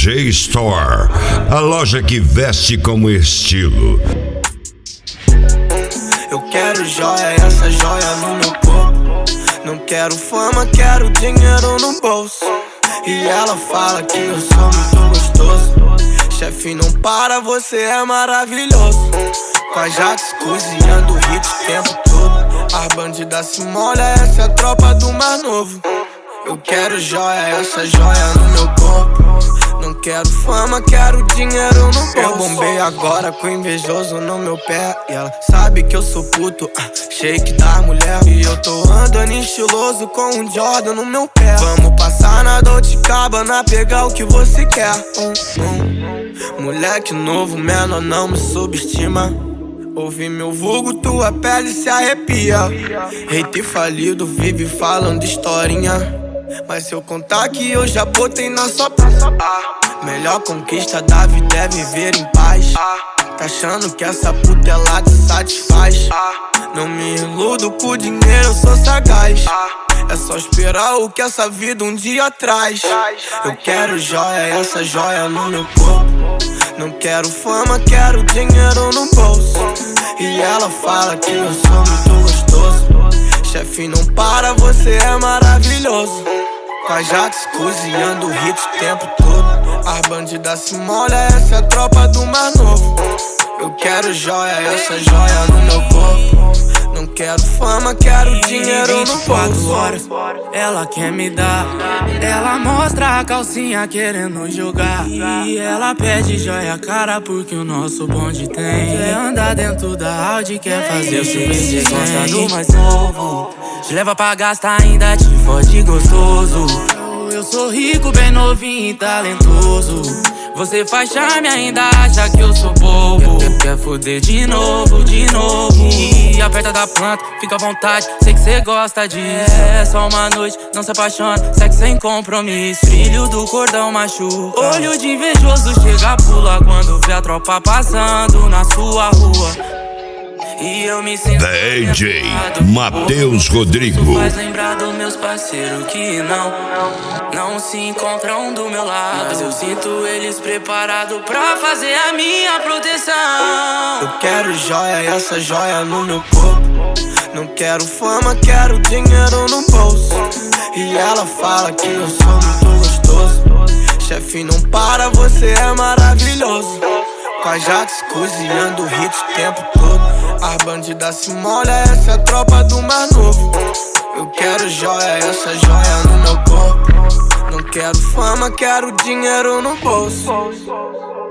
DG Store, a loja que veste como estilo. Eu quero joia, essa joia no meu corpo. Não quero fama, quero dinheiro no bolso. E ela fala que eu sou muito gostoso. Chefe, não para, você é maravilhoso. Com a Jax cozinhando hit o tempo todo. As bandidas se molham, essa é a tropa do Mar Novo. Eu quero joia, essa joia no meu corpo. Não quero fama, quero dinheiro no bolso. Eu bombei agora com invejoso no meu pé. E ela sabe que eu sou puto, shake da mulher. E eu tô andando estiloso com um Jordan no meu pé. Vamos passar na Dolce Gabbana, pegar o que você quer. Moleque novo, menor, não me subestima. Ouvi meu vulgo, tua pele se arrepia. Hater falido, vive falando historinha. Mas se eu contar que eu já botei na sua melhor conquista da vida é viver em paz. Tá achando que essa puta ela te satisfaz? Não me iludo com dinheiro, eu sou sagaz. É só esperar o que essa vida um dia traz. Eu quero joia, essa joia no meu corpo. Não quero fama, quero dinheiro no bolso. E ela fala que eu sou muito gostoso. Chefe, não para, você é maravilhoso. Com a Jax cozinhando hit o tempo todo. As bandidas se molham, essa é a tropa do Mar Novo. Eu quero joia, essa joia no meu corpo. Não quero fama, quero dinheiro no bolso. Horas, ela quer me dar. Ela mostra a calcinha querendo jogar. E ela pede joia cara porque o nosso bonde tem. Quer andar dentro da Audi, quer fazer o suficiente. Gosta do mais novo, te leva pra gastar, ainda te fode gostoso. Eu sou rico, bem novinho e talentoso. Você faz charme, ainda acha que eu sou bobo. Quer foder de novo, de novo. E aperta da planta, fica à vontade, sei que cê gosta disso. É só uma noite, não se apaixona, sexo sem compromisso. Brilho do cordão machuca. Olho de invejoso chega, pula quando vê a tropa passando na sua rua. E eu me sinto DJ Matheus Rodrigo. Faz lembrar dos meus parceiros que não se encontram do meu lado. Mas eu sinto eles preparados pra fazer a minha proteção. Eu quero joia, essa joia no meu corpo. Não quero fama, quero dinheiro no bolso. E ela fala que eu sou muito gostoso. Chefe, não para, você é maravilhoso. Com a Jax cozinhando hit o tempo todo. As bandidas se molham, essa é a tropa do Mar Novo. Eu quero joia, essa joia no meu corpo. Não quero fama, quero dinheiro no bolso.